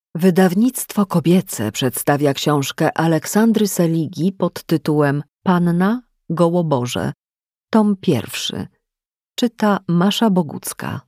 Wydawnictwo kobiece przedstawia książkę Aleksandry Seligi pod tytułem Panna, Gołoborze, tom 1. Czyta Masza Bogucka.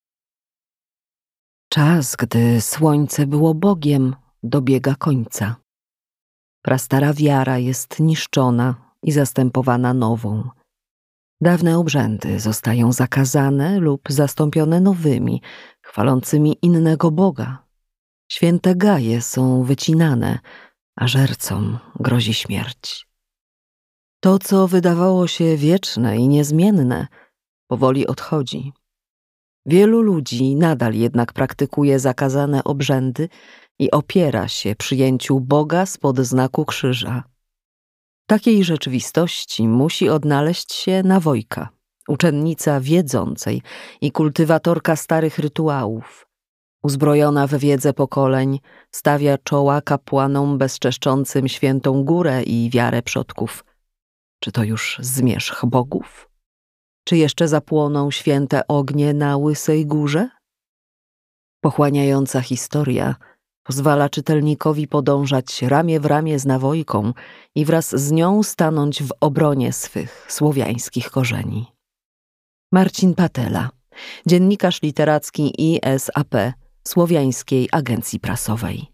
Czas, gdy słońce było Bogiem, dobiega końca. Prastara wiara jest niszczona i zastępowana nową. Dawne obrzędy zostają zakazane lub zastąpione nowymi, chwalącymi innego Boga. Święte gaje są wycinane, a żercom grozi śmierć. To, co wydawało się wieczne i niezmienne, powoli odchodzi. Wielu ludzi nadal jednak praktykuje zakazane obrzędy i opiera się przyjęciu Boga spod znaku krzyża. W takiej rzeczywistości musi odnaleźć się Nawojka, uczennica wiedzącej i kultywatorka starych rytuałów. Uzbrojona w wiedzę pokoleń, stawia czoła kapłanom bezczeszczącym świętą górę i wiarę przodków. Czy to już zmierzch bogów? Czy jeszcze zapłoną święte ognie na Łysej Górze? Pochłaniająca historia pozwala czytelnikowi podążać ramię w ramię z Nawojką i wraz z nią stanąć w obronie swych słowiańskich korzeni. Marcin Patela, dziennikarz literacki ISAP, Słowiańskiej Agencji Prasowej.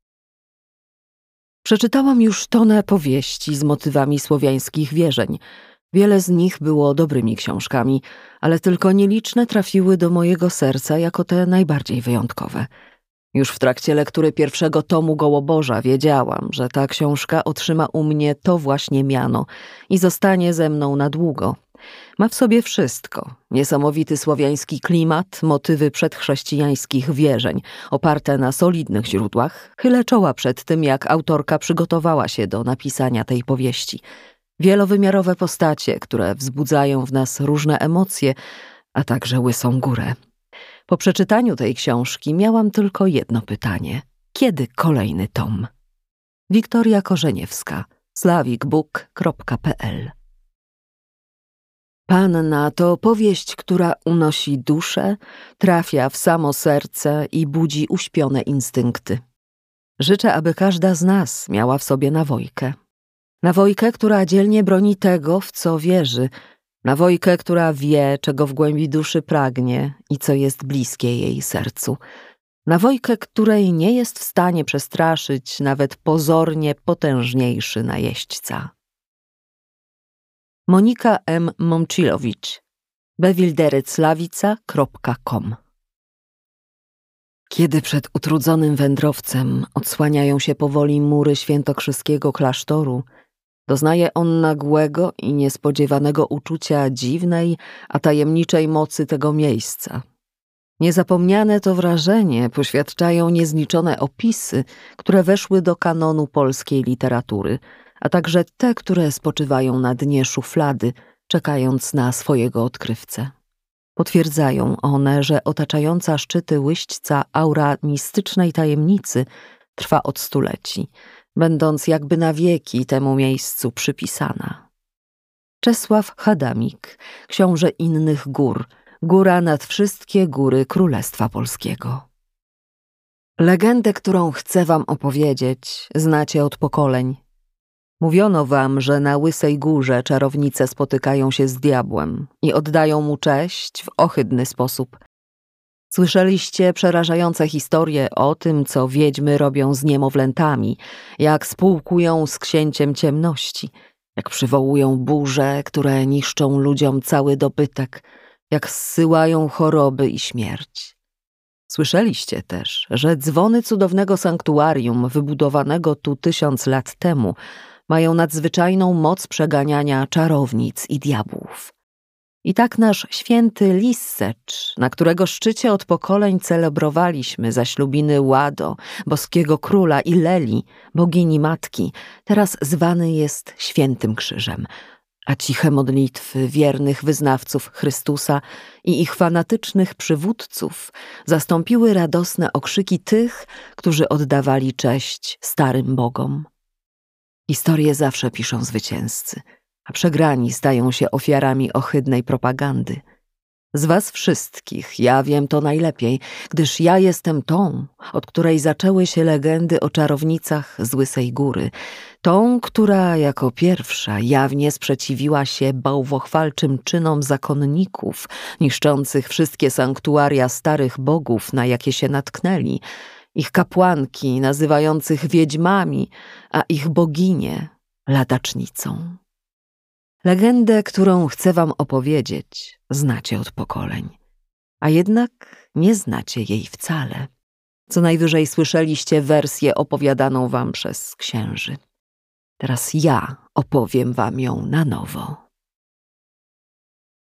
Przeczytałam już tonę powieści z motywami słowiańskich wierzeń. Wiele z nich było dobrymi książkami, ale tylko nieliczne trafiły do mojego serca jako te najbardziej wyjątkowe. Już w trakcie lektury 1. tomu Gołoborza wiedziałam, że ta książka otrzyma u mnie to właśnie miano i zostanie ze mną na długo. Ma w sobie wszystko. Niesamowity słowiański klimat, motywy przedchrześcijańskich wierzeń, oparte na solidnych źródłach. Chylę czoła przed tym, jak autorka przygotowała się do napisania tej powieści. Wielowymiarowe postacie, które wzbudzają w nas różne emocje, a także Łysą Górę. Po przeczytaniu tej książki miałam tylko jedno pytanie. Kiedy kolejny tom? Wiktoria Korzeniewska, slawicbook.pl. Panna to powieść, która unosi duszę, trafia w samo serce i budzi uśpione instynkty. Życzę, aby każda z nas miała w sobie Nawojkę. Nawojkę, która dzielnie broni tego, w co wierzy. Nawojkę, która wie, czego w głębi duszy pragnie i co jest bliskie jej sercu. Nawojkę, której nie jest w stanie przestraszyć nawet pozornie potężniejszy najeźdźca. Monika M. Momchilowicz, bewilderyclawica.com. Kiedy przed utrudzonym wędrowcem odsłaniają się powoli mury świętokrzyskiego klasztoru, doznaje on nagłego i niespodziewanego uczucia dziwnej, a tajemniczej mocy tego miejsca. Niezapomniane to wrażenie poświadczają niezliczone opisy, które weszły do kanonu polskiej literatury, a także te, które spoczywają na dnie szuflady, czekając na swojego odkrywcę. Potwierdzają one, że otaczająca szczyty Łyśćca aura mistycznej tajemnicy trwa od stuleci, będąc jakby na wieki temu miejscu przypisana. Czesław Hadamik, książę innych gór, góra nad wszystkie góry Królestwa Polskiego. Legendę, którą chcę wam opowiedzieć, znacie od pokoleń. Mówiono wam, że na Łysej Górze czarownice spotykają się z diabłem i oddają mu cześć w ohydny sposób. Słyszeliście przerażające historie o tym, co wiedźmy robią z niemowlętami, jak spółkują z księciem ciemności, jak przywołują burze, które niszczą ludziom cały dobytek, jak zsyłają choroby i śmierć. Słyszeliście też, że dzwony cudownego sanktuarium wybudowanego tu 1000 lat temu mają nadzwyczajną moc przeganiania czarownic i diabłów. I tak nasz święty Lissecz, na którego szczycie od pokoleń celebrowaliśmy zaślubiny Łado, boskiego króla i Leli, bogini matki, teraz zwany jest Świętym Krzyżem, a ciche modlitwy wiernych wyznawców Chrystusa i ich fanatycznych przywódców zastąpiły radosne okrzyki tych, którzy oddawali cześć starym bogom. Historie zawsze piszą zwycięzcy, a przegrani stają się ofiarami ohydnej propagandy. Z was wszystkich ja wiem to najlepiej, gdyż ja jestem tą, od której zaczęły się legendy o czarownicach z Łysej Góry. Tą, która jako pierwsza jawnie sprzeciwiła się bałwochwalczym czynom zakonników, niszczących wszystkie sanktuaria starych bogów, na jakie się natknęli, ich kapłanki nazywających wiedźmami, a ich boginie ladacznicą. Legendę, którą chcę wam opowiedzieć, znacie od pokoleń, a jednak nie znacie jej wcale. Co najwyżej słyszeliście wersję opowiadaną wam przez księży. Teraz ja opowiem wam ją na nowo.